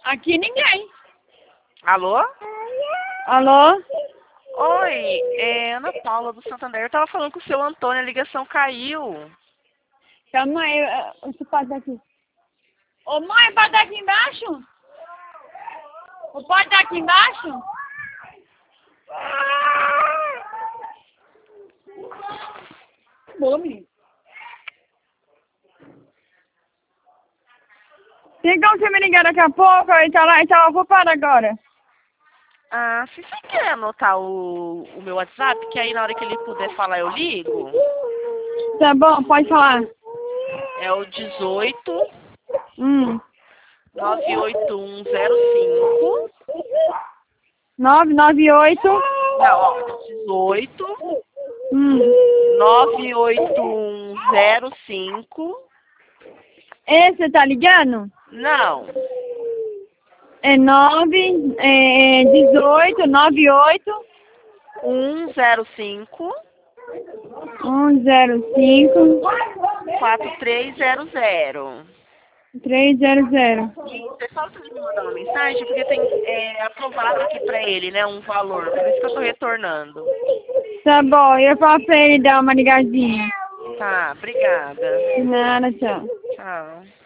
Aqui ninguém. Alô? Alô? Oi, é Ana Paula do Santander. Eu tava falando com o seu Antônio, a ligação caiu. Calma aí, você pode aqui. Ô mãe, pode estar aqui embaixo? Pode estar aqui embaixo? Boa, menino. Tem como você me ligar daqui a pouco? Ele tá lá, ele tá ocupado agora. Ah, se você quer anotar o meu WhatsApp, que aí na hora que ele puder falar eu ligo, Tá bom, pode falar. é o 18 Hum. 98105. 998. Não, ó, 18 Hum. 98105. Esse você tá ligando? Não, É 18, 98, 105 105, 4300. 300. Você só precisa me mandar uma mensagem, porque tem aprovado aqui pra ele, né, um valor. Por isso que eu tô retornando. Tá bom, eu falo pra ele dar uma ligadinha. Tá, obrigada. Nada, tchau. Tchau.